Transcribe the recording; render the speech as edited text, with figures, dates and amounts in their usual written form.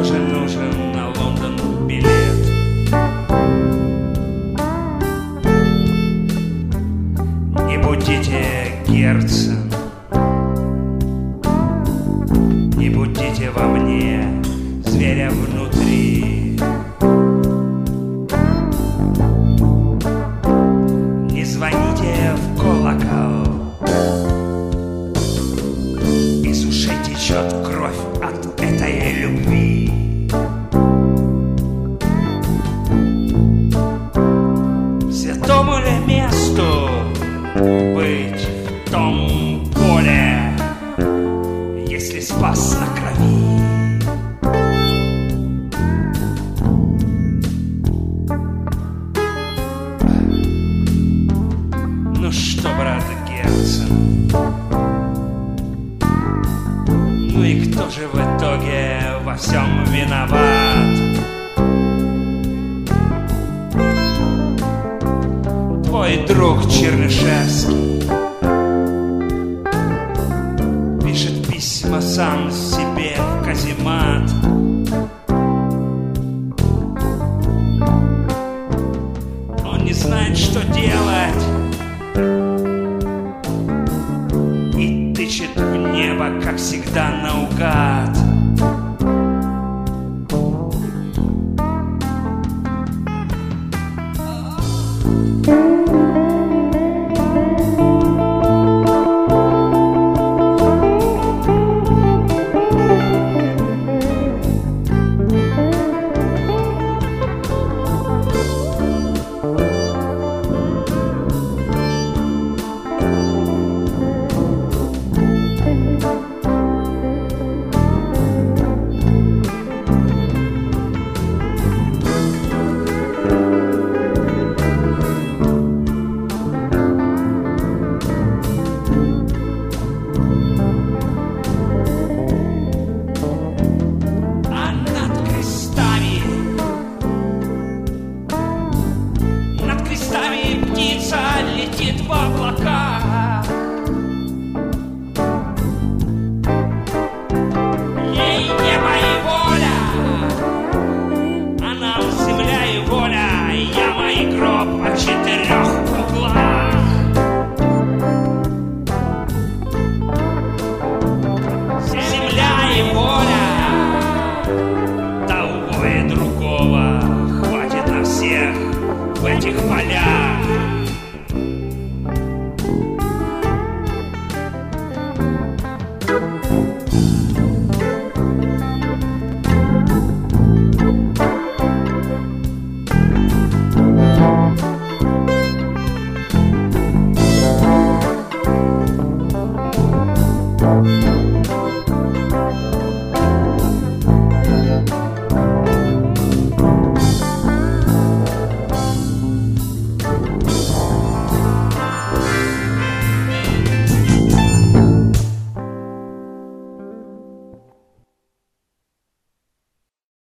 тоже нужен на Лондон билет. Не будите, Герцен, не будите во мне зверя внутри. Не звоните в колокол, из ушей течет кровь от этой любви. Святому ли месту быть в том поле, если спас на крови? Ну что, брат Герцен, ну и кто же в итоге во всем виноват? Твой друг Чернышевский пишет письма сам себе в каземат. Он не знает, что делать, и тычет в небо, как всегда, наугад. Птица летит в облака. Ей небо и воля, а нам земля и воля, яма и гроб о 4 углах. Земля и воля, того и другого хватит на всех в этих полях.